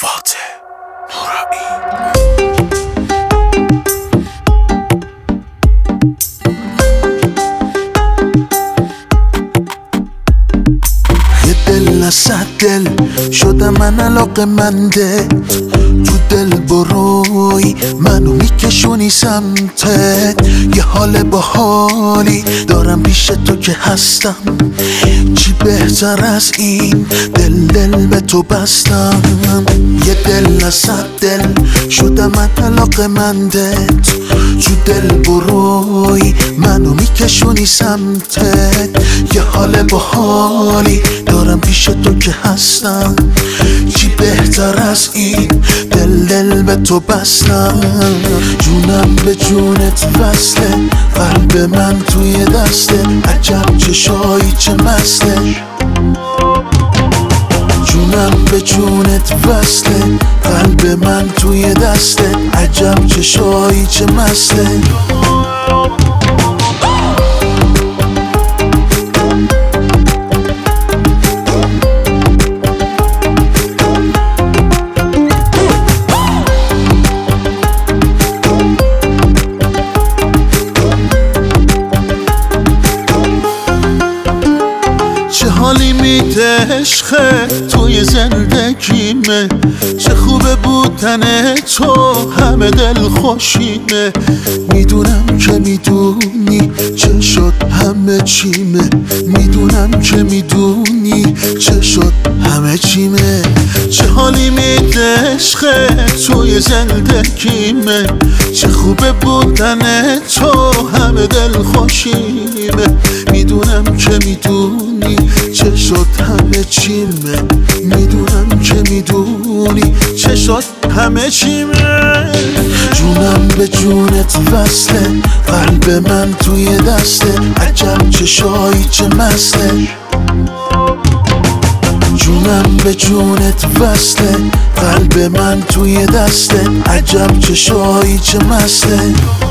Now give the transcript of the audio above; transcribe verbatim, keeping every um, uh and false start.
فاتح نورایی. دل نصد دل شدم من علاقه‌منده، تو دل بروی منو میکشونی سمتت، یه حال باحالی دارم پیش تو که هستم، چی بهتر از این دل دل به تو بستم. یه دل نصد دل شدم من علاقه‌مندت، تو دل بروی منو میکشونی سمتت، یه حال باحالی دارم پیش تو که هستم، چی بهتر از این دل دل به تو بستم. جونم به جونت وصله، قلب من توی دسته، عجب چشایی چه مسته. جونم به جونت وصله، قلب من توی دسته، عجب چشایی چه مسته. چه حالی میده عشقه توی زندگیمه، چه خوبه بودن تو همه دل خوشیمه. میدونم که میدونی چه شد همه چیمه، میدونم که میدونی چه شد همه چیمه. چه حالی میده عشقه توی زندگیمه، چه خوبه بودن تو همه دل خوشیمه. میدونم که میدونی چه شد همه چیمه، میدونم که میدونی چه شد همه چیمه. جونم به جونت وصله، قلب من توی دسته، عجب چشایی چه مسته. جونم به جونت وصله، قلب من توی دسته، عجب چشایی چه مسته.